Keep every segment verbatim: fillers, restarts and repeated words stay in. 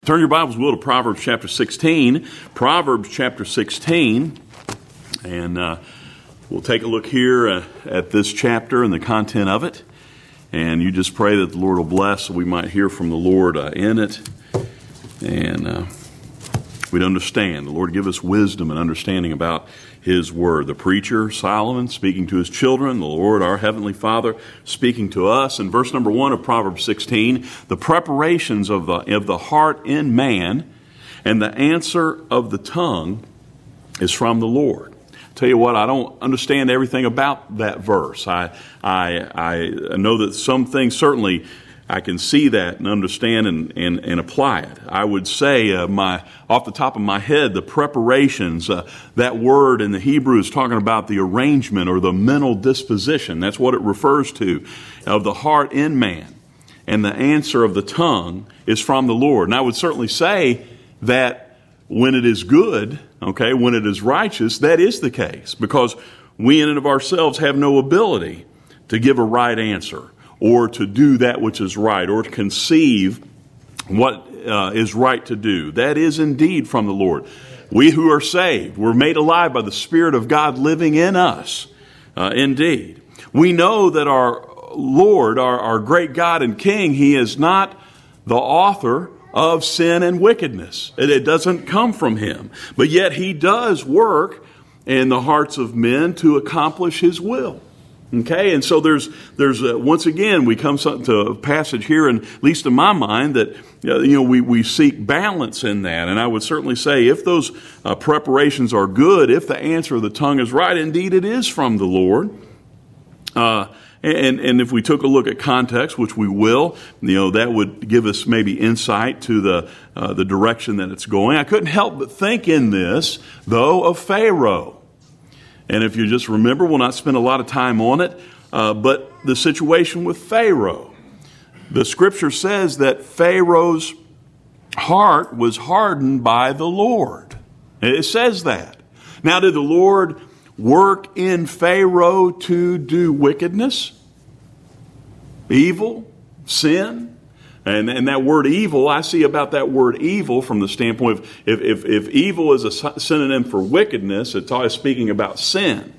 Turn your Bibles, will, to Proverbs chapter sixteen. Proverbs chapter sixteen. And uh, we'll take a look here uh, at this chapter and the content of it. And you just pray that the Lord will bless so we might hear from the Lord uh, in it. And uh, we'd understand. The Lord give us wisdom and understanding about His Word. The preacher, Solomon, speaking to his children. The Lord, our Heavenly Father, speaking to us. In verse number one of Proverbs sixteen, the preparations of the, of the heart in man and the answer of the tongue is from the Lord. Tell you what, I don't understand everything about that verse. I, I, I know that some things certainly I can see that and understand and, and, and apply it. I would say, uh, my off the top of my head, the preparations, uh, that word in the Hebrew is talking about the arrangement or the mental disposition. That's what it refers to, of the heart in man. And the answer of the tongue is from the Lord. And I would certainly say that when it is good, okay, when it is righteous, that is the case. Because we in and of ourselves have no ability to give a right answer, or to do that which is right, or to conceive what uh, is right to do. That is indeed from the Lord. We who are saved, we're made alive by the Spirit of God living in us. Uh, indeed. We know that our Lord, our, our great God and King, He is not the author of sin and wickedness. It, it doesn't come from Him. But yet He does work in the hearts of men to accomplish His will. Okay, and so there's, there's uh, once again, we come to a passage here, and at least in my mind, that uh, you know we, we seek balance in that. And I would certainly say if those uh, preparations are good, if the answer of the tongue is right, indeed it is from the Lord. Uh, and, and if we took a look at context, which we will, you know, that would give us maybe insight to the, uh, the direction that it's going. I couldn't help but think in this, though, of Pharaoh. And if you just remember, we'll not spend a lot of time on it, uh, but the situation with Pharaoh. The Scripture says that Pharaoh's heart was hardened by the Lord. It says that. Now, did the Lord work in Pharaoh to do wickedness, evil, sin? And, and that word evil, I see about that word evil from the standpoint of if, if, if evil is a synonym for wickedness, it's always speaking about sin.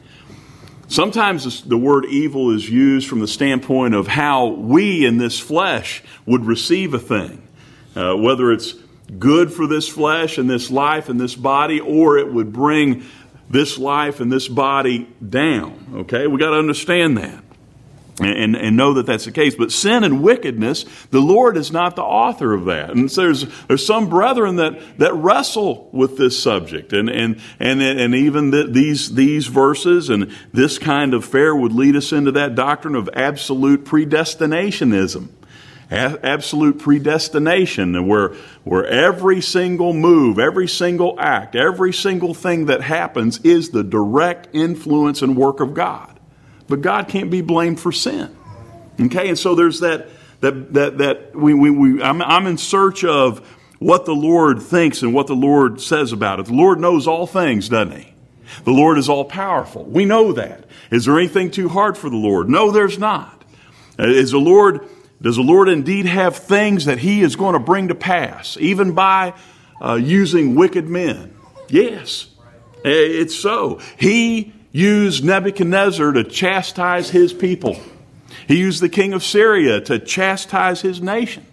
Sometimes the word evil is used from the standpoint of how we in this flesh would receive a thing. Uh, whether it's good for this flesh and this life and this body, or it would bring this life and this body down. Okay, we got to understand that. And, and know that that's the case. But sin and wickedness, the Lord is not the author of that. And so there's there's some brethren that, that wrestle with this subject. And and and, and even the, these these verses and this kind of fare would lead us into that doctrine of absolute predestinationism. A- absolute predestination, where, where every single move, every single act, every single thing that happens is the direct influence and work of God. But God can't be blamed for sin. Okay, and so there's that that that that we we, we I'm, I'm in search of what the Lord thinks and what the Lord says about it. The Lord knows all things, doesn't He? The Lord is all powerful. We know that. Is there anything too hard for the Lord? No, there's not. Is the Lord does the Lord indeed have things that He is going to bring to pass, even by uh, using wicked men? Yes, it's so. He used Nebuchadnezzar to chastise his people. He used the king of Syria to chastise his nation.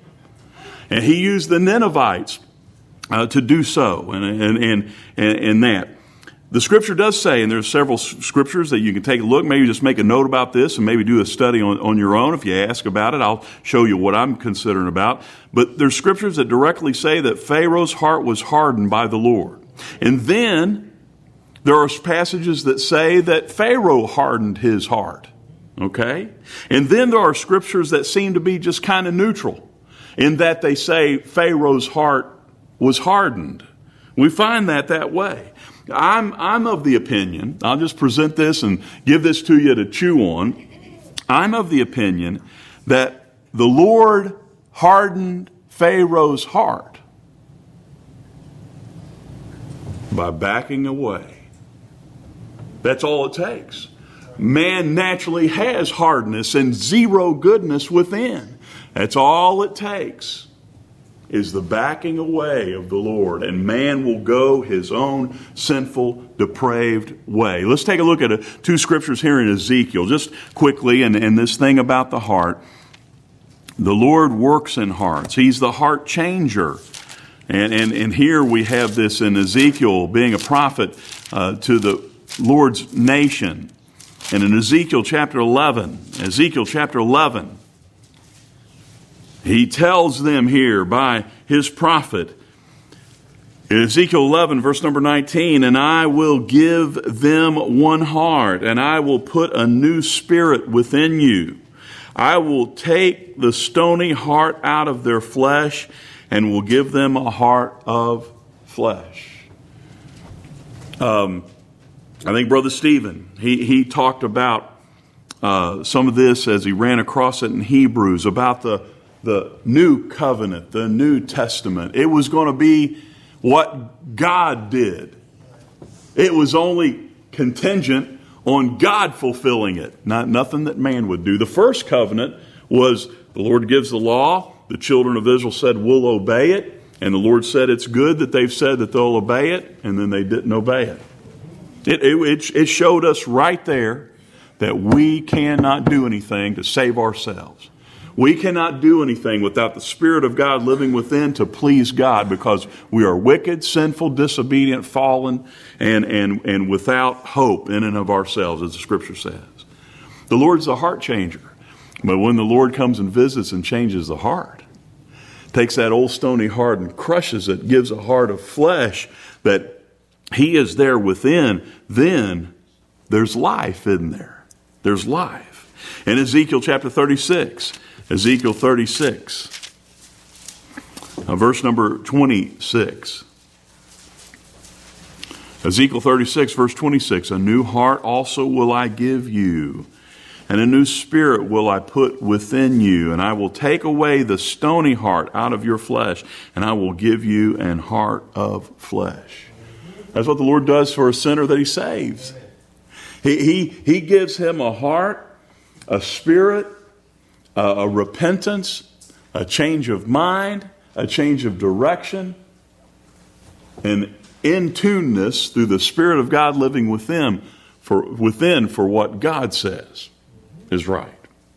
And He used the Ninevites uh, to do so. And, and, and, and that. The Scripture does say, and there's several Scriptures that you can take a look, maybe just make a note about this and maybe do a study on, on your own. If you ask about it, I'll show you what I'm considering about. But there's Scriptures that directly say that Pharaoh's heart was hardened by the Lord. And then there are passages that say that Pharaoh hardened his heart. Okay? And then there are Scriptures that seem to be just kind of neutral, in that they say Pharaoh's heart was hardened. We find that that way. I'm, I'm of the opinion, I'll just present this and give this to you to chew on. I'm of the opinion that the Lord hardened Pharaoh's heart by backing away. That's all it takes. Man naturally has hardness and zero goodness within. That's all it takes. is the backing away of the Lord, and man will go his own sinful, depraved way. Let's take a look at a, two scriptures here in Ezekiel, just quickly, and, and this thing about the heart. The Lord works in hearts. He's the heart changer. And, and, and here we have this in Ezekiel being a prophet uh, to the Lord's nation. And in Ezekiel chapter eleven, Ezekiel chapter eleven, he tells them here by his prophet, in Ezekiel eleven, verse number nineteen, and I will give them one heart, and I will put a new spirit within you. I will take the stony heart out of their flesh, and will give them a heart of flesh. Um, I think Brother Stephen, he, he talked about uh, some of this as he ran across it in Hebrews, about the the new covenant, the New Testament. It was going to be what God did. It was only contingent on God fulfilling it, not nothing that man would do. The first covenant was the Lord gives the law. The children of Israel said, we'll obey it. And the Lord said it's good that they've said that they'll obey it, and then they didn't obey it. It, it, it showed us right there that we cannot do anything to save ourselves. We cannot do anything without the Spirit of God living within to please God, because we are wicked, sinful, disobedient, fallen, and, and, and without hope in and of ourselves, as the Scripture says. The Lord's the heart changer. But when the Lord comes and visits and changes the heart, takes that old stony heart and crushes it, gives a heart of flesh that He is there within, then there's life in there. There's life. In Ezekiel chapter thirty-six, Ezekiel thirty-six, uh, verse number twenty-six. Ezekiel thirty-six, verse twenty-six, a new heart also will I give you, and a new spirit will I put within you, and I will take away the stony heart out of your flesh, and I will give you an heart of flesh. That's what the Lord does for a sinner that He saves. He, he, he gives him a heart, a spirit, a, a repentance, a change of mind, a change of direction, and in tuneness through the Spirit of God living within for, within for what God says is right.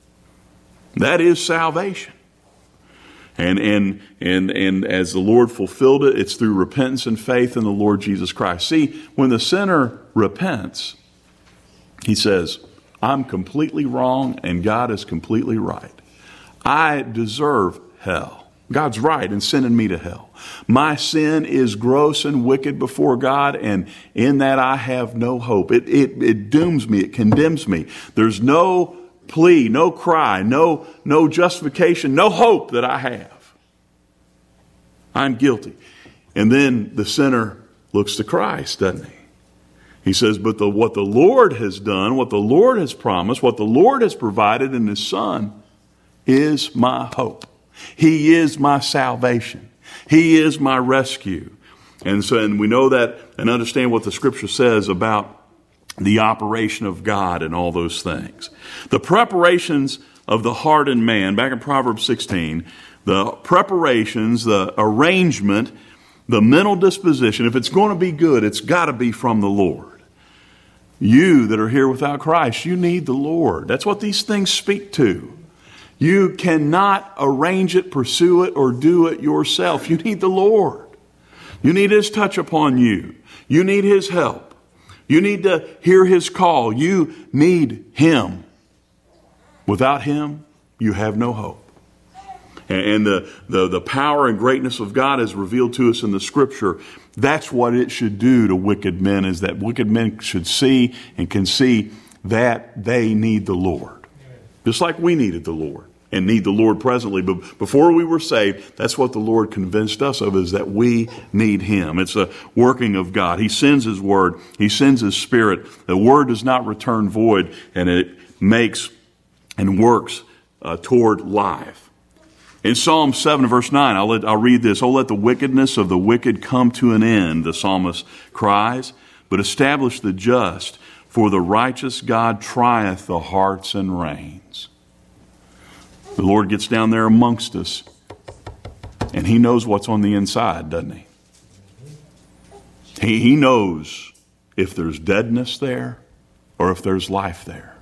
That is salvation. And, and, and, and as the Lord fulfilled it, it's through repentance and faith in the Lord Jesus Christ. See, when the sinner repents, he says, I'm completely wrong and God is completely right. I deserve hell. God's right in sending me to hell. My sin is gross and wicked before God, and in that I have no hope. It, it, it dooms me. It condemns me. There's no plea, no cry, no, no justification, no hope that I have. I'm guilty. And then the sinner looks to Christ, doesn't he? He says, but the, what the Lord has done, what the Lord has promised, what the Lord has provided in His Son is my hope. He is my salvation. He is my rescue. And so, and we know that and understand what the Scripture says about the operation of God and all those things. The preparations of the heart and man, back in Proverbs sixteen, the preparations, the arrangement, the mental disposition, if it's going to be good, it's got to be from the Lord. You that are here without Christ, you need the Lord. That's what these things speak to. You cannot arrange it, pursue it, or do it yourself. You need the Lord. You need His touch upon you. You need His help. You need to hear His call. You need Him. Without Him, you have no hope. And the, the, the power and greatness of God is revealed to us in the Scripture. That's what it should do to wicked men, is that wicked men should see and can see that they need the Lord. Just like we needed the Lord and need the Lord presently. But before we were saved, that's what the Lord convinced us of, is that we need Him. It's a working of God. He sends His Word. He sends His Spirit. The Word does not return void, and it makes and works uh, toward life. In Psalm seven, verse nine, I'll, let, I'll read this. Oh, let the wickedness of the wicked come to an end, the psalmist cries, but establish the just, for the righteous God trieth the hearts and reins. The Lord gets down there amongst us, And he knows what's on the inside, doesn't he? He, he knows if there's deadness there or if there's life there.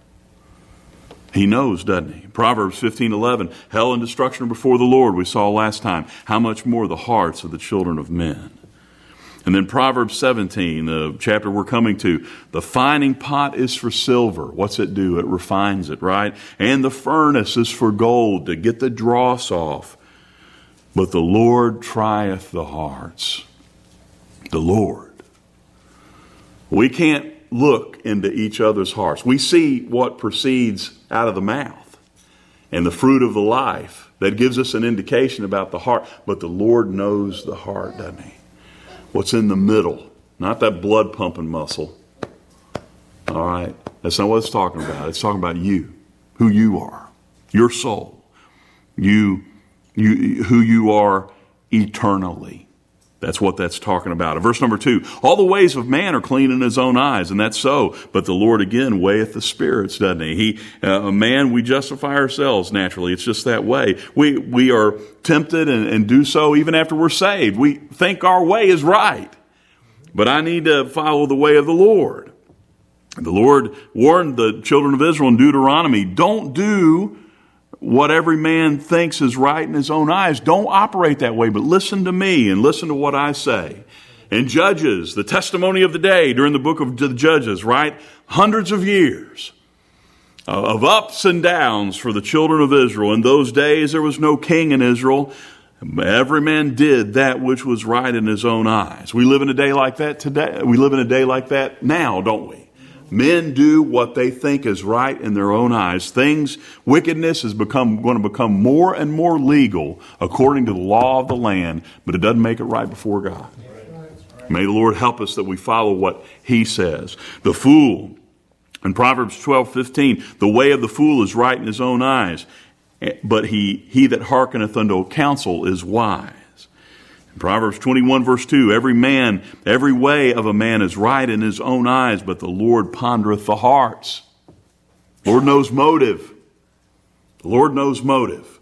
He knows, doesn't he? Proverbs fifteen eleven, hell and destruction are before the Lord, we saw last time. How much more the hearts of the children of men. And then Proverbs seventeen, the chapter we're coming to, the fining pot is for silver. What's it do? It refines it, right? And the furnace is for gold, to get the dross off. But the Lord trieth the hearts. The Lord. We can't look into each other's hearts. We see what proceeds out of the mouth and the fruit of the life that gives us an indication about the heart. But the Lord knows the heart, doesn't he? What's in the middle, not that blood pumping muscle. All right, that's not what it's talking about. It's talking about you, who you are, your soul, you, you, who you are eternally. That's what that's talking about. In verse number two, all the ways of man are clean in his own eyes, and that's so. But the Lord again weigheth the spirits, doesn't he? He, uh, a man, we justify ourselves naturally. It's just that way. We we are tempted and, and do so even after we're saved. We think our way is right, but I need to follow the way of the Lord. The Lord warned the children of Israel in Deuteronomy, don't do what every man thinks is right in his own eyes. Don't operate that way, but listen to me and listen to what I say. And Judges, the testimony of the day during the book of the Judges, right? Hundreds of years of ups and downs for the children of Israel. In those days, there was no king in Israel. Every man did that which was right in his own eyes. We live in a day like that today. We live in a day like that now, don't we? Men do what they think is right in their own eyes. Things, wickedness is become going to become more and more legal according to the law of the land, but it doesn't make it right before God. May the Lord help us that we follow what he says. The fool, in Proverbs twelve fifteen, the way of the fool is right in his own eyes, but he, he that hearkeneth unto counsel is wise. Proverbs twenty-one verse two, every man, every way of a man is right in his own eyes, but the Lord pondereth the hearts. The Lord knows motive. The Lord knows motive.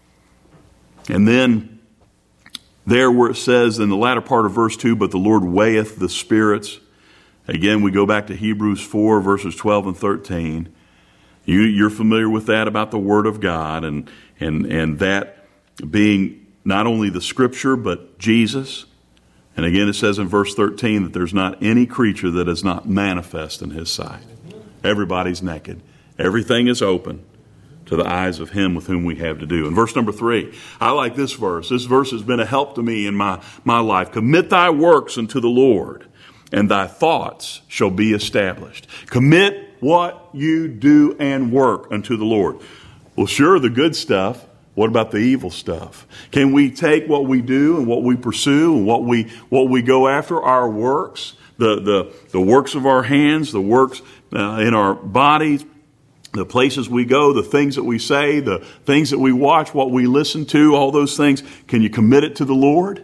And then there where it says in the latter part of verse two, but the Lord weigheth the spirits. Again, we go back to Hebrews four verses twelve and thirteen. You, you're familiar with that about the Word of God and, and, and that being not only the Scripture, but Jesus. And again, it says in verse thirteen that there's not any creature that is not manifest in his sight. Everybody's naked. Everything is open to the eyes of him with whom we have to do. In verse number three, I like this verse. This verse has been a help to me in my, my life. Commit thy works unto the Lord, and thy thoughts shall be established. Commit what you do and work unto the Lord. Well, sure, the good stuff. What about the evil stuff? Can we take what we do and what we pursue and what we what we go after, our works, the the, the works of our hands, the works uh, in our bodies, the places we go, the things that we say, the things that we watch, what we listen to, all those things, can you commit it to the Lord?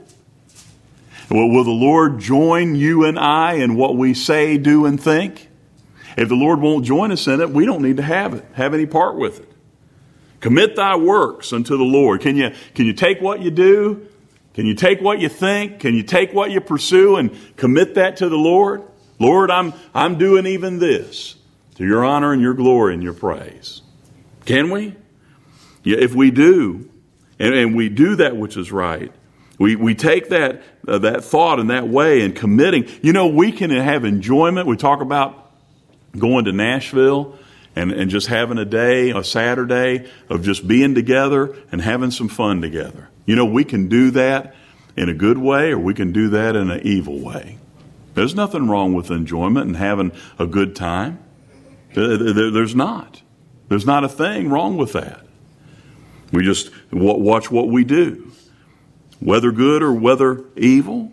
Well, will the Lord join you and I in what we say, do, and think? If the Lord won't join us in it, we don't need to have it, have any part with it. Commit thy works unto the Lord. Can you, can you take what you do? Can you take what you think? Can you take what you pursue and commit that to the Lord? Lord, I'm, I'm doing even this to your honor and your glory and your praise. Can we? Yeah, if we do, and, and we do that which is right, we, we take that, uh, that thought in that way and committing. You know, we can have enjoyment. We talk about going to Nashville and, and just having a day, a Saturday of just being together and having some fun together. You know, we can do that in a good way or we can do that in an evil way. There's nothing wrong with enjoyment and having a good time. There's not. There's not a thing wrong with that. We just watch what we do, whether good or whether evil.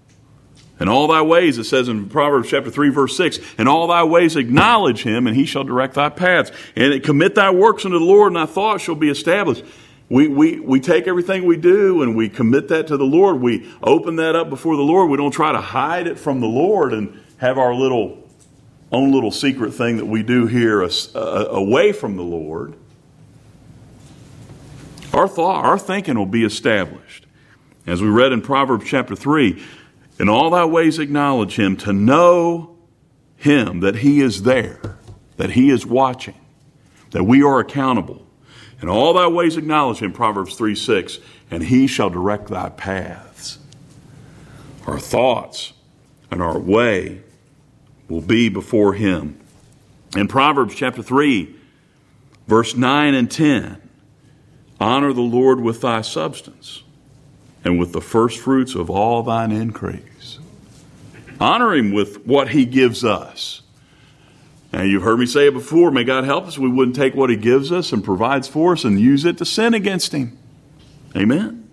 In all thy ways, it says in Proverbs chapter three, verse six, in all thy ways acknowledge him, and he shall direct thy paths. And commit thy works unto the Lord, and thy thoughts shall be established. We, we, we take everything we do, and we commit that to the Lord. We open that up before the Lord. We don't try to hide it from the Lord and have our little own little secret thing that we do here uh, uh, away from the Lord. Our thought, our thinking will be established. As we read in Proverbs chapter three, in all thy ways acknowledge him, to know him, that he is there, that he is watching, that we are accountable. In all thy ways acknowledge him, Proverbs three six, and he shall direct thy paths. Our thoughts and our way will be before him. In Proverbs chapter three, verse nine and ten, honor the Lord with thy substance and with the first fruits of all thine increase. Honor him with what he gives us. Now, you've heard me say it before. May God help us. We wouldn't take what he gives us and provides for us and use it to sin against him. Amen.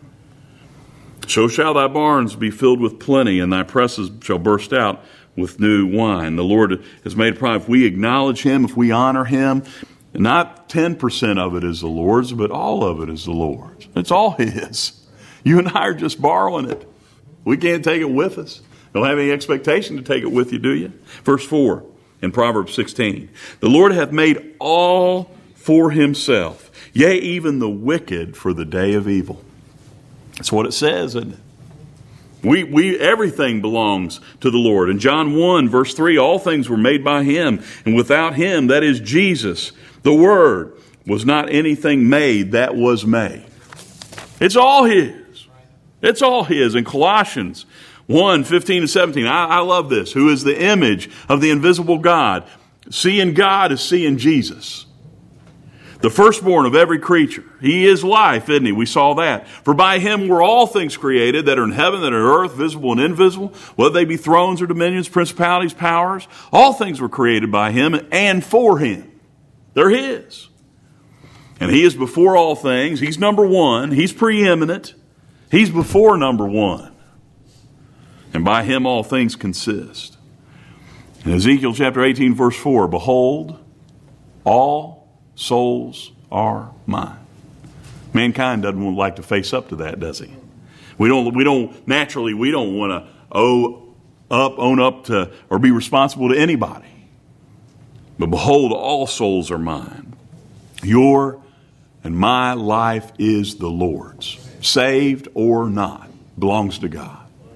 So shall thy barns be filled with plenty, and thy presses shall burst out with new wine. The Lord has made a promise. If we acknowledge him, if we honor him, not ten percent of it is the Lord's, but all of it is the Lord's. It's all his. You and I are just borrowing it. We can't take it with us. Don't have any expectation to take it with you, do you? Verse four in Proverbs sixteen. The Lord hath made all for himself, yea, even the wicked for the day of evil. That's what it says, isn't it? We, we, everything belongs to the Lord. In John one, verse three, all things were made by him, and without him, that is Jesus, the Word, was not anything made that was made. It's all his. It's all his. In Colossians one, fifteen and seventeen, I, I love this. Who is the image of the invisible God? Seeing God is seeing Jesus. The firstborn of every creature. He is life, isn't he? We saw that. For by him were all things created that are in heaven, that are in earth, visible and invisible, whether they be thrones or dominions, principalities, powers. All things were created by him and for him. They're his. And he is before all things. He's number one. He's preeminent. He's before number one. And by him all things consist. In Ezekiel chapter eighteen, verse four, behold, all souls are mine. Mankind doesn't like to face up to that, does he? We don't, we don't, naturally, we don't want to owe up, own up to, or be responsible to anybody. But behold, all souls are mine. Your and my life is the Lord's. Saved or not, belongs to God.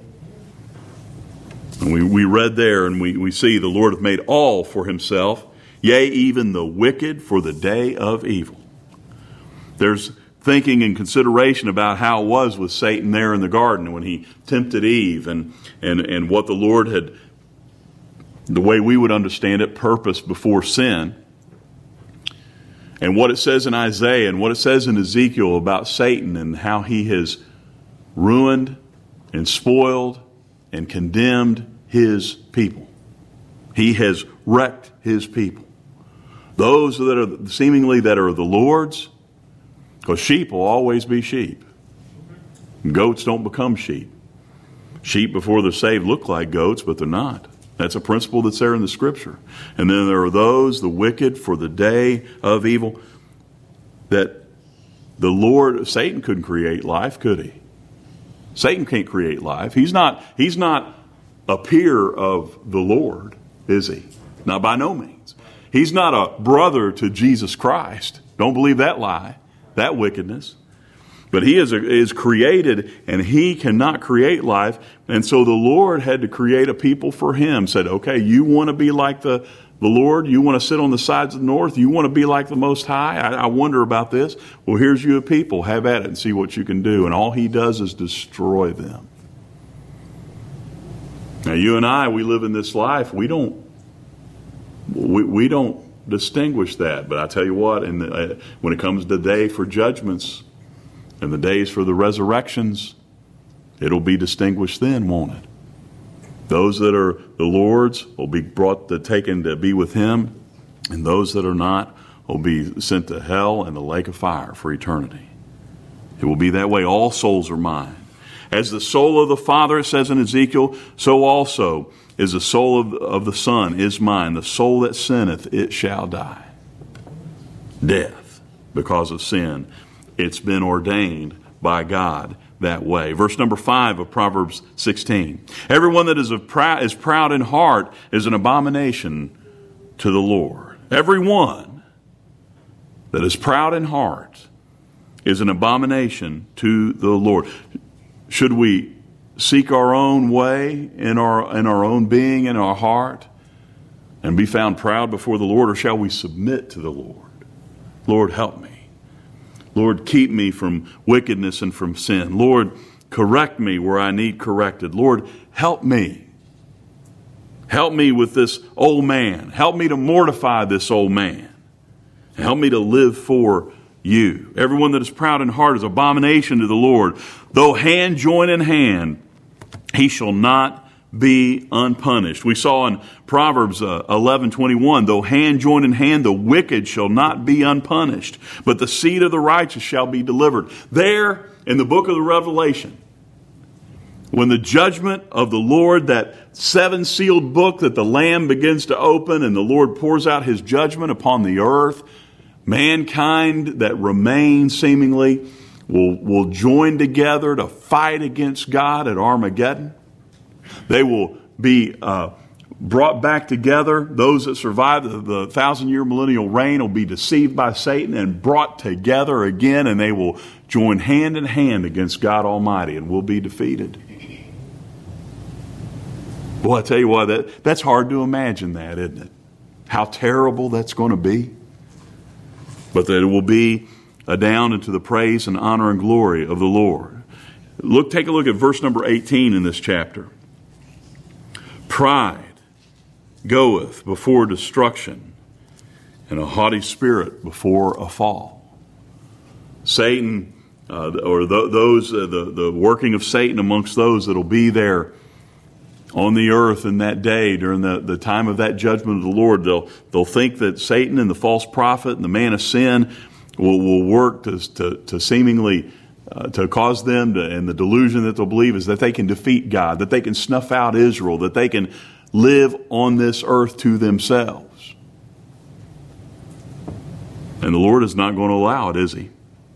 And we, we read there and we, we see the Lord hath made all for himself, yea, even the wicked for the day of evil. There's thinking and consideration about how it was with Satan there in the garden when he tempted Eve, and, and, and what the Lord had, the way we would understand it, purposed before sin. And what it says in Isaiah and what it says in Ezekiel about Satan and how he has ruined and spoiled and condemned his people. He has wrecked his people. Those that are seemingly that are the Lord's, because sheep will always be sheep. Goats don't become sheep. Sheep before they're saved look like goats, but they're not. That's a principle that's there in the Scripture. And then there are those, the wicked, for the day of evil, that the Lord, Satan couldn't create life, could he? Satan can't create life. He's not, he's not a peer of the Lord, is he? Not by no means. He's not a brother to Jesus Christ. Don't believe that lie, that wickedness. But he is, a, is created, and he cannot create life. And so the Lord had to create a people for him. Said, okay, you want to be like the, the Lord? You want to sit on the sides of the north? You want to be like the Most High? I, I wonder about this. Well, here's you a people. Have at it and see what you can do. And all he does is destroy them. Now, you and I, we live in this life. We don't, we, we don't distinguish that. But I tell you what, in the, uh, when it comes to the day for judgments, and the days for the resurrections, it'll be distinguished then, won't it? Those that are the Lord's will be brought to taken to be with him, and those that are not will be sent to hell and the lake of fire for eternity. It will be that way. All souls are mine. As the soul of the Father, it says in Ezekiel, so also is the soul of, of the Son is mine. The soul that sinneth, it shall die. Death because of sin. It's been ordained by God that way. Verse number five of Proverbs sixteen. Everyone that is, of prou- is proud in heart is an abomination to the Lord. Everyone that is proud in heart is an abomination to the Lord. Should we seek our own way in our, in our own being, in our heart, and be found proud before the Lord, or shall we submit to the Lord? Lord, help me. Lord, keep me from wickedness and from sin. Lord, correct me where I need corrected. Lord, help me. Help me with this old man. Help me to mortify this old man. Help me to live for you. Everyone that is proud in heart is abomination to the Lord. Though hand join in hand, he shall not be unpunished. We saw in Proverbs uh, eleven twenty-one, though hand join in hand, the wicked shall not be unpunished, but the seed of the righteous shall be delivered. There in the book of the Revelation, when the judgment of the Lord, that seven sealed book that the Lamb begins to open and the Lord pours out his judgment upon the earth, mankind that remains seemingly will, will join together to fight against God at Armageddon. They will be uh, brought back together. Those that survive the, the thousand-year millennial reign will be deceived by Satan and brought together again, and they will join hand in hand against God Almighty and will be defeated. Well, I tell you what, that, that's hard to imagine that, isn't it? How terrible that's going to be. But that it will be uh, down into the praise and honor and glory of the Lord. Look, take a look at verse number eighteen in this chapter. Pride goeth before destruction, and a haughty spirit before a fall. Satan, uh, or th- those, uh, the, the working of Satan amongst those that will be there on the earth in that day during the, the time of that judgment of the Lord, they'll, they'll think that Satan and the false prophet and the man of sin will, will work to, to, to seemingly Uh, to cause them to, and the delusion that they'll believe is that they can defeat God, that they can snuff out Israel, that they can live on this earth to themselves. And the Lord is not going to allow it, is he?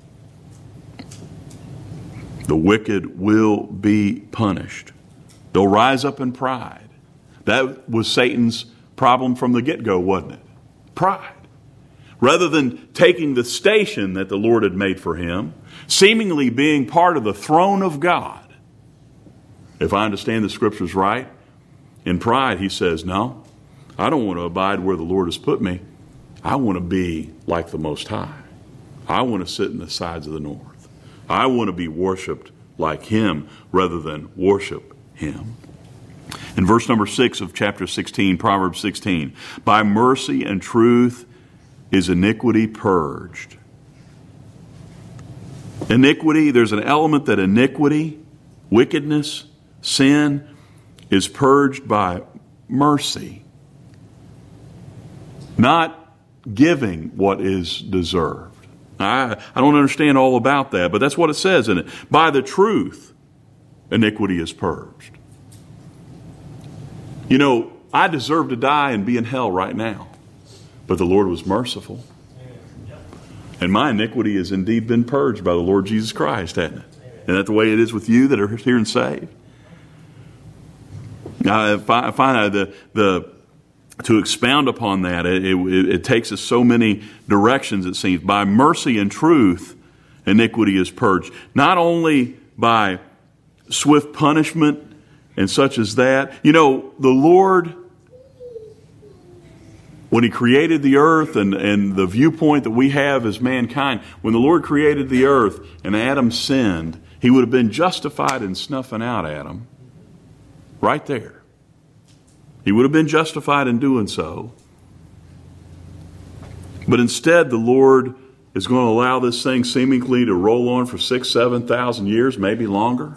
The wicked will be punished. They'll rise up in pride. That was Satan's problem from the get-go, wasn't it? Pride. Rather than taking the station that the Lord had made for him, seemingly being part of the throne of God. If I understand the scriptures right, in pride he says, no, I don't want to abide where the Lord has put me. I want to be like the Most High. I want to sit in the sides of the north. I want to be worshiped like him rather than worship him. In verse number six of chapter sixteen, Proverbs sixteen, by mercy and truth is iniquity purged. Iniquity, there's an element that iniquity, wickedness, sin is purged by mercy. Not giving what is deserved. I, I don't understand all about that, but that's what it says in it. By the truth, iniquity is purged. You know, I deserve to die and be in hell right now. But the Lord was merciful. And my iniquity has indeed been purged by the Lord Jesus Christ, hasn't it? Isn't that the way it is with you that are here and saved? Now, I find the, the, to expound upon that, it, it, it takes us so many directions, it seems. By mercy and truth, iniquity is purged. Not only by swift punishment and such as that. You know, the Lord, when he created the earth and, and the viewpoint that we have as mankind, when the Lord created the earth and Adam sinned, he would have been justified in snuffing out Adam. Right there. He would have been justified in doing so. But instead, the Lord is going to allow this thing seemingly to roll on for six, seven thousand years, maybe longer,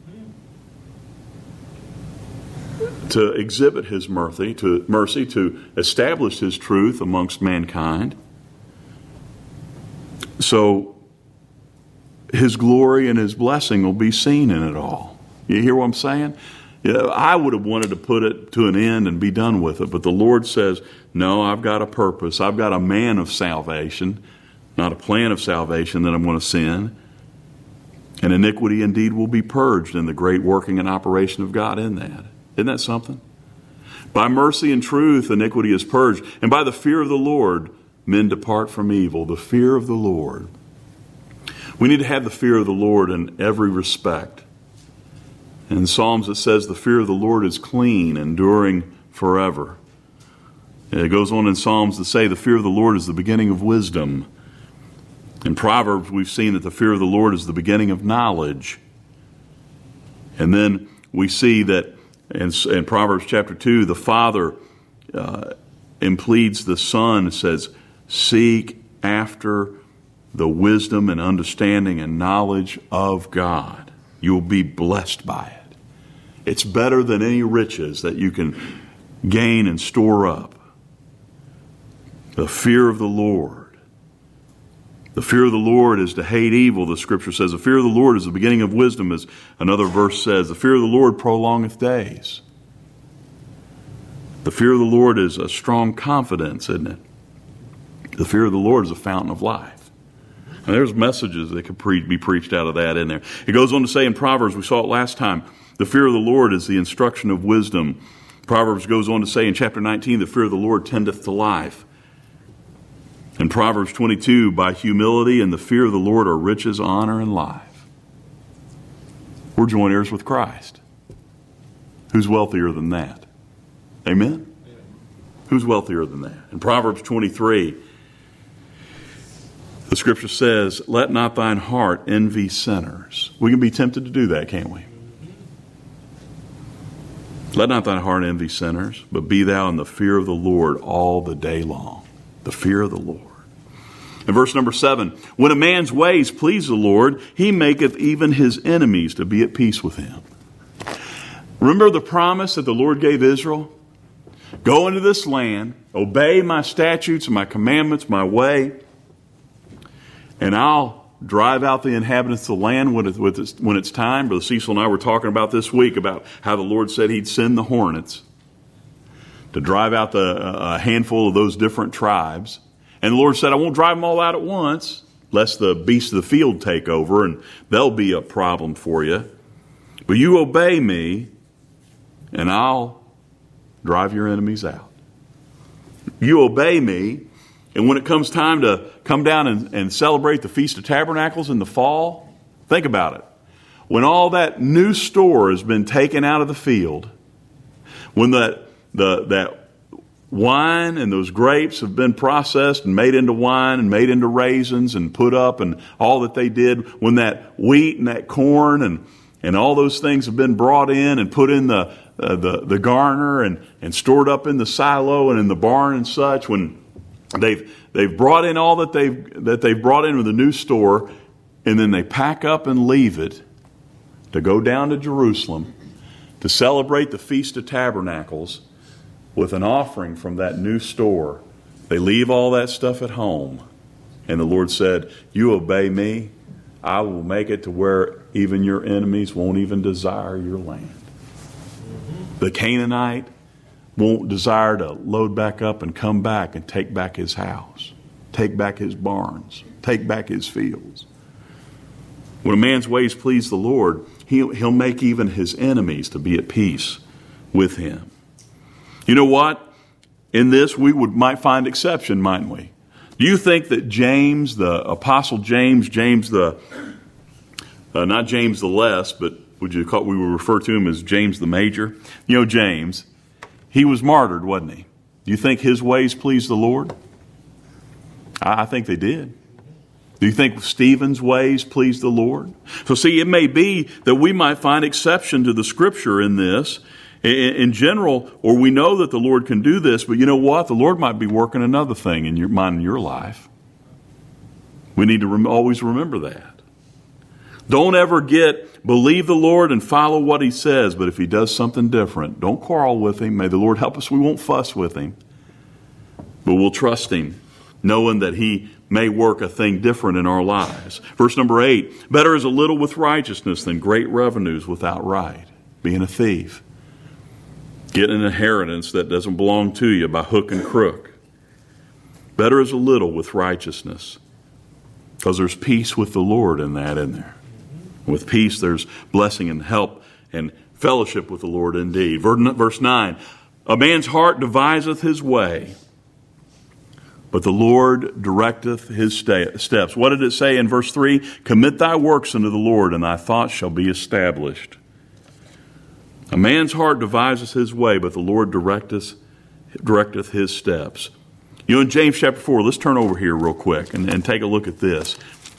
to exhibit his mercy, to mercy, to establish his truth amongst mankind. So his glory and his blessing will be seen in it all. You hear what I'm saying? Yeah, I would have wanted to put it to an end and be done with it, but the Lord says, no, I've got a purpose. I've got a man of salvation, not a plan of salvation that I'm going to send. And iniquity indeed will be purged in the great working and operation of God in that. Isn't that something? By mercy and truth, iniquity is purged. And by the fear of the Lord, men depart from evil. The fear of the Lord. We need to have the fear of the Lord in every respect. In Psalms it says the fear of the Lord is clean, enduring forever. It goes on in Psalms to say the fear of the Lord is the beginning of wisdom. In Proverbs we've seen that the fear of the Lord is the beginning of knowledge. And then we see that in, in Proverbs chapter two, the Father uh, impleads the Son, says, seek after the wisdom and understanding and knowledge of God. You'll be blessed by it. It's better than any riches that you can gain and store up. The fear of the Lord. The fear of the Lord is to hate evil, the Scripture says. The fear of the Lord is the beginning of wisdom, as another verse says. The fear of the Lord prolongeth days. The fear of the Lord is a strong confidence, isn't it? The fear of the Lord is a fountain of life. And there's messages that could pre- be preached out of that in there. It goes on to say in Proverbs, we saw it last time, the fear of the Lord is the instruction of wisdom. Proverbs goes on to say in chapter nineteen, the fear of the Lord tendeth to life. In Proverbs twenty-two, by humility and the fear of the Lord are riches, honor, and life. We're joint heirs with Christ. Who's wealthier than that? Amen? Amen. Who's wealthier than that? In Proverbs twenty-three, the Scripture says, let not thine heart envy sinners. We can be tempted to do that, can't we? Let not thine heart envy sinners, but be thou in the fear of the Lord all the day long. The fear of the Lord. In verse number seven, when a man's ways please the Lord, he maketh even his enemies to be at peace with him. Remember the promise that the Lord gave Israel? Go into this land, obey my statutes and my commandments, my way, and I'll drive out the inhabitants of the land when, it, when, it's, when it's time. Brother Cecil and I were talking about this week about how the Lord said he'd send the hornets to drive out the, a handful of those different tribes. And the Lord said, I won't drive them all out at once, lest the beasts of the field take over, and they'll be a problem for you. But you obey me, and I'll drive your enemies out. You obey me, and when it comes time to come down and, and celebrate the Feast of Tabernacles in the fall, think about it. When all that new store has been taken out of the field, when that the that wine and those grapes have been processed and made into wine and made into raisins and put up and all that they did, when that wheat and that corn and, and all those things have been brought in and put in the uh, the, the garner and, and stored up in the silo and in the barn and such, when they've they've brought in all that they've that they've brought into the new store, and then they pack up and leave it to go down to Jerusalem to celebrate the Feast of Tabernacles with an offering from that new store. They leave all that stuff at home. And the Lord said, you obey me, I will make it to where even your enemies won't even desire your land. The Canaanite won't desire to load back up and come back and take back his house, take back his barns, take back his fields. When a man's ways please the Lord, he'll, he'll make even his enemies to be at peace with him. You know what? In this, we would might find exception, mightn't we? Do you think that James, the Apostle James, James the, uh, not James the Less, but would you call, we would refer to him as James the Major? You know, James, he was martyred, wasn't he? Do you think his ways pleased the Lord? I, I think they did. Do you think Stephen's ways pleased the Lord? So see, it may be that we might find exception to the Scripture in this, in general, or we know that the Lord can do this, but you know what? The Lord might be working another thing in your mind, in your life. We need to rem- always remember that. Don't ever get, believe the Lord and follow what He says, but if He does something different, don't quarrel with Him. May the Lord help us. We won't fuss with Him, but we'll trust Him, knowing that He may work a thing different in our lives. Verse number eight, better is a little with righteousness than great revenues without right. Being a thief. Getting an inheritance that doesn't belong to you by hook and crook. Better is a little with righteousness. Because there's peace with the Lord in that, isn't there? With peace, there's blessing and help and fellowship with the Lord indeed. Verse nine, a man's heart deviseth his way, but the Lord directeth his steps. What did it say in verse three? Commit thy works unto the Lord, and thy thoughts shall be established. A man's heart deviseth his way, but the Lord directeth, directeth his steps. You know, in James chapter four, let's turn over here real quick and, and take a look at this.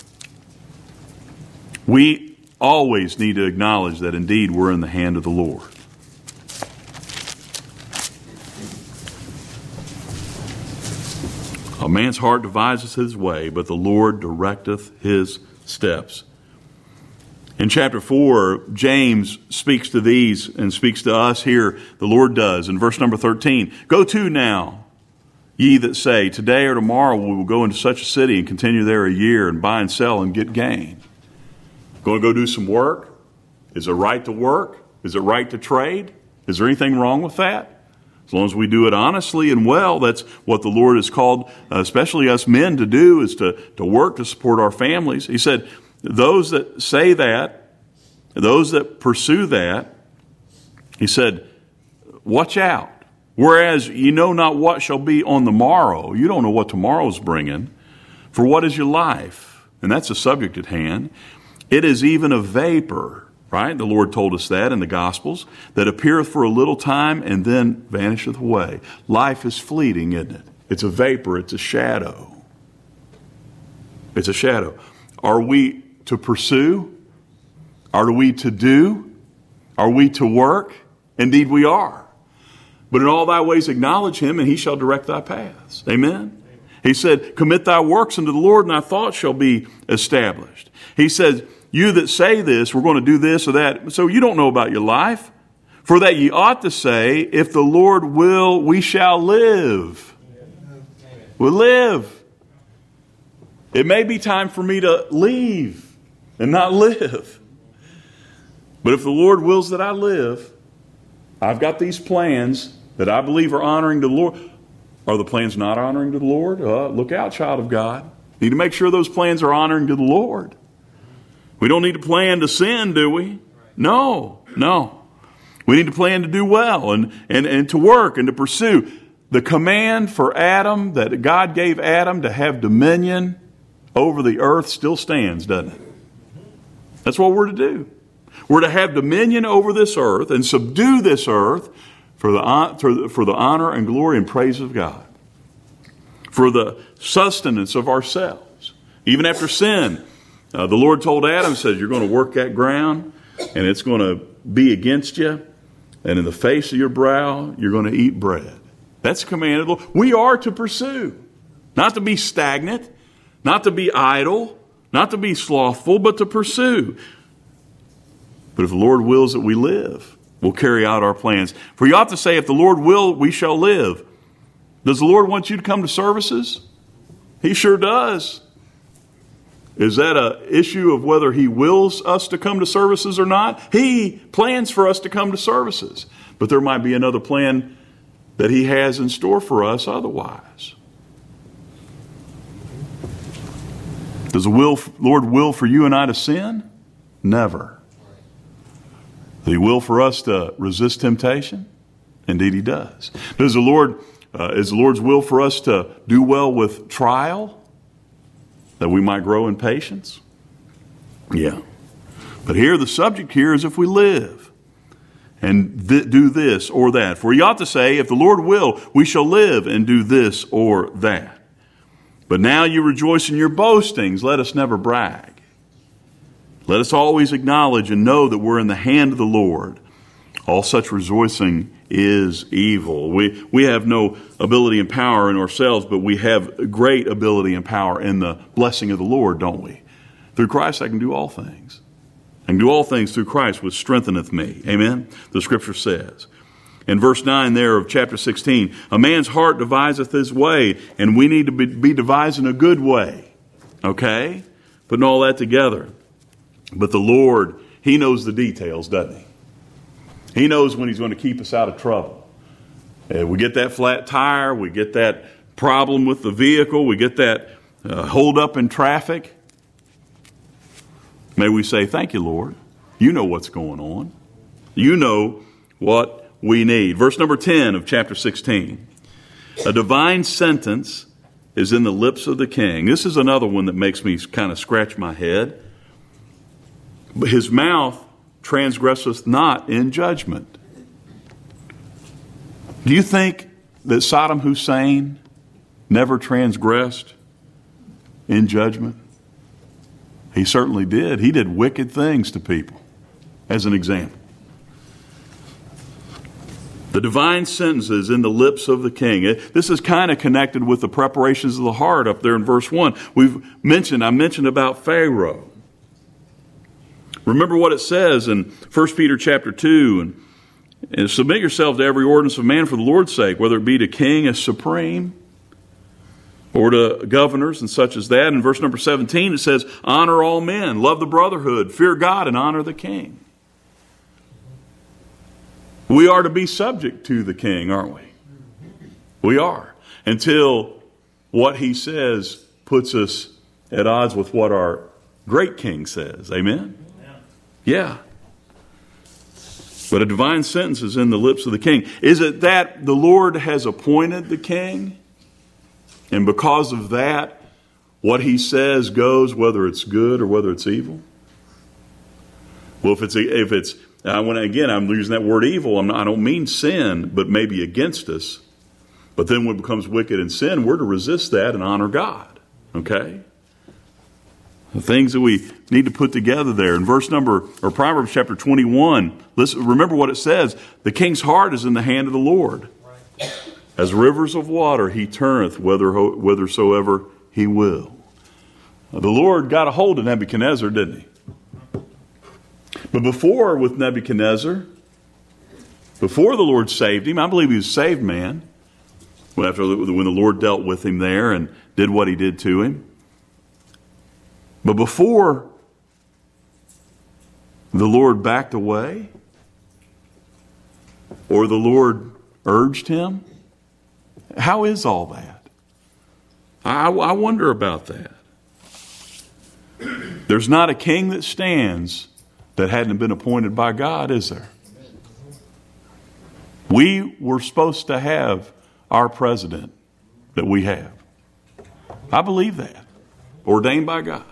We always need to acknowledge that indeed we're in the hand of the Lord. A man's heart deviseth his way, but the Lord directeth his steps. In chapter four, James speaks to these and speaks to us here. The Lord does. In verse number thirteen, go to now, ye that say, today or tomorrow we will go into such a city and continue there a year and buy and sell and get gain. Going to go do some work? Is it right to work? Is it right to trade? Is there anything wrong with that? As long as we do it honestly and well, that's what the Lord has called, uh, especially us men, to do, is to, to work to support our families. He said, those that say that, those that pursue that, he said, watch out. Whereas you know not what shall be on the morrow. You don't know what tomorrow's bringing. For what is your life? And that's the subject at hand. It is even a vapor. Right? The Lord told us that in the Gospels, that appeareth for a little time and then vanisheth away. Life is fleeting, isn't it? It's a vapor. It's a shadow. It's a shadow. Are we to pursue? Are we to do? Are we to work? Indeed we are. But in all thy ways acknowledge him, and he shall direct thy paths. Amen? Amen. He said, commit thy works unto the Lord, and thy thoughts shall be established. He said, you that say this, we're going to do this or that. So you don't know about your life. For that ye ought to say, if the Lord will, we shall live. We'll live. It may be time for me to leave and not live. But if the Lord wills that I live, I've got these plans that I believe are honoring to the Lord. Are the plans not honoring to the Lord? Uh, look out, child of God. Need to make sure those plans are honoring to the Lord. We don't need to plan to sin, do we? No, no. We need to plan to do well and, and, and to work and to pursue. The command for Adam, that God gave Adam to have dominion over the earth, still stands, doesn't it? That's what we're to do. We're to have dominion over this earth and subdue this earth for the, for the honor and glory and praise of God. For the sustenance of ourselves. Even after sin, Uh, the Lord told Adam, says, you're going to work that ground, and it's going to be against you, and in the face of your brow, you're going to eat bread. That's the command of the Lord. We are to pursue, not to be stagnant, not to be idle, not to be slothful, but to pursue. But if the Lord wills that we live, we'll carry out our plans. For you ought to say, if the Lord will, we shall live. Does the Lord want you to come to services? He sure does. Is that an issue of whether he wills us to come to services or not? He plans for us to come to services. But there might be another plan that he has in store for us otherwise. Does the will, Lord will for you and I to sin? Never. Does he will for us to resist temptation? Indeed he does. Does the Lord, uh, is the Lord's will for us to do well with trial? That we might grow in patience? Yeah. But here, the subject here is if we live and th- do this or that. For you ought to say, if the Lord will, we shall live and do this or that. But now you rejoice in your boastings. Let us never brag. Let us always acknowledge and know that we're in the hand of the Lord. All such rejoicing is evil. We we have no ability and power in ourselves, but we have great ability and power in the blessing of the Lord, don't we? Through Christ I can do all things. I can do all things through Christ which strengtheneth me. Amen? The scripture says. In verse nine there of chapter sixteen, a man's heart deviseth his way, and we need to be, be devising a good way. Okay? Putting all that together. But the Lord, he knows the details, doesn't he? He knows when he's going to keep us out of trouble. Uh, we get that flat tire. We get that problem with the vehicle. We get that uh, hold up in traffic. May we say, thank you, Lord. You know what's going on. You know what we need. Verse number ten of chapter sixteen. A divine sentence is in the lips of the king. This is another one that makes me kind of scratch my head. But his mouth transgresseth not in judgment. Do you think that Saddam Hussein never transgressed in judgment? He certainly did. He did wicked things to people, as an example. The divine sentences in the lips of the king. This is kind of connected with the preparations of the heart up there in verse one. We've mentioned, I mentioned about Pharaoh. Remember what it says in First Peter chapter two, and, and submit yourself to every ordinance of man for the Lord's sake, whether it be to king as supreme, or to governors and such as that. In verse number seventeen, it says, honor all men, love the brotherhood, fear God, and honor the king. We are to be subject to the king, aren't we? We are. Until what he says puts us at odds with what our great king says. Amen? Yeah. But a divine sentence is in the lips of the king. Is it that the Lord has appointed the king? And because of that, what he says goes, whether it's good or whether it's evil? Well, if it's, if it's I want again, I'm using that word evil. I'm not, I don't mean sin, but maybe against us. But then when it becomes wicked and sin, we're to resist that and honor God. Okay? The things that we need to put together there. In verse number, or Proverbs chapter twenty-one, listen, remember what it says. The king's heart is in the hand of the Lord. As rivers of water, he turneth whither, whithersoever he will. The Lord got a hold of Nebuchadnezzar, didn't he? But before, with Nebuchadnezzar, before the Lord saved him, I believe he was a saved man, after when the Lord dealt with him there and did what he did to him. But before the Lord backed away, or the Lord urged him, how is all that? I, I wonder about that. There's not a king that stands that hadn't been appointed by God, is there? We were supposed to have our president that we have. I believe that. Ordained by God.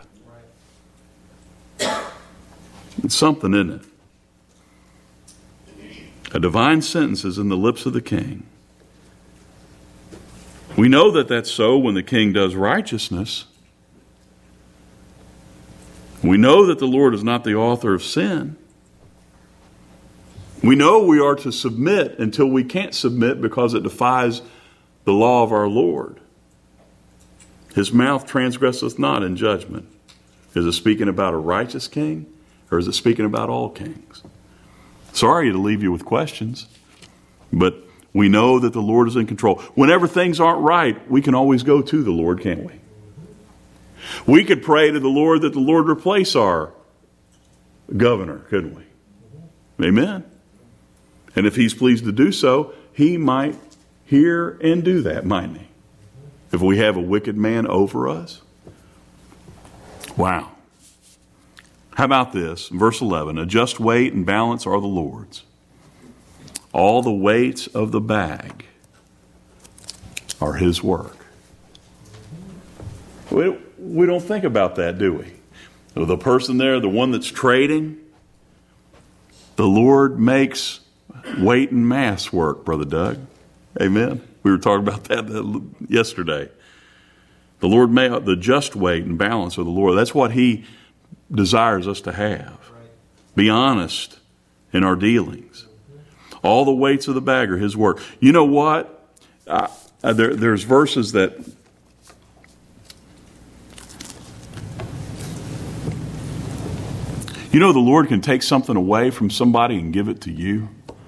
It's something, isn't it? A divine sentence is in the lips of the king. We know that that's so when the king does righteousness. We know that the Lord is not the author of sin. We know we are to submit until we can't submit because it defies the law of our Lord. His mouth transgresseth not in judgment. Is it speaking about a righteous king, or is it speaking about all kings? Sorry to leave you with questions, but we know that the Lord is in control. Whenever things aren't right, we can always go to the Lord, can't we? We could pray to the Lord that the Lord replace our governor, couldn't we? Amen. And if he's pleased to do so, he might hear and do that, mightn't he? If we have a wicked man over us. Wow. How about this? Verse eleven, a just weight and balance are the Lord's. All the weights of the bag are his work. We, we don't think about that, do we? The person there, the one that's trading, the Lord makes weight and mass work, Brother Doug. Amen. We were talking about that yesterday. The Lord made the just weight and balance of the Lord. That's what he desires us to have. Be honest in our dealings. All the weights of the bag are his work. You know what? Uh, there, there's verses that you know the Lord can take something away from somebody and give it to you.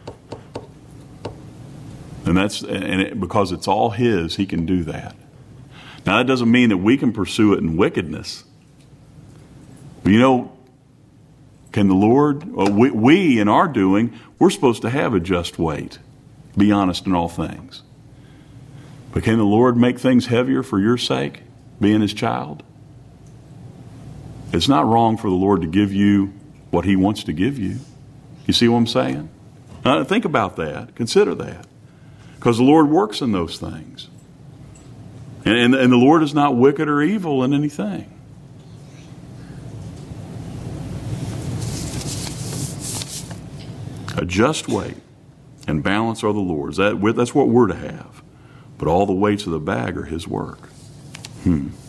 And that's and it, because it's all his, he can do that. Now that doesn't mean that we can pursue it in wickedness. But you know, can the Lord, well, we, we in our doing, we're supposed to have a just weight. Be honest in all things. But can the Lord make things heavier for your sake, being his child? It's not wrong for the Lord to give you what he wants to give you. You see what I'm saying? Now, think about that. Consider that. Because the Lord works in those things. And, and, and the Lord is not wicked or evil in anything. A just weight and balance are the Lord's. That, that's what we're to have. But all the weights of the bag are His work. Hmm.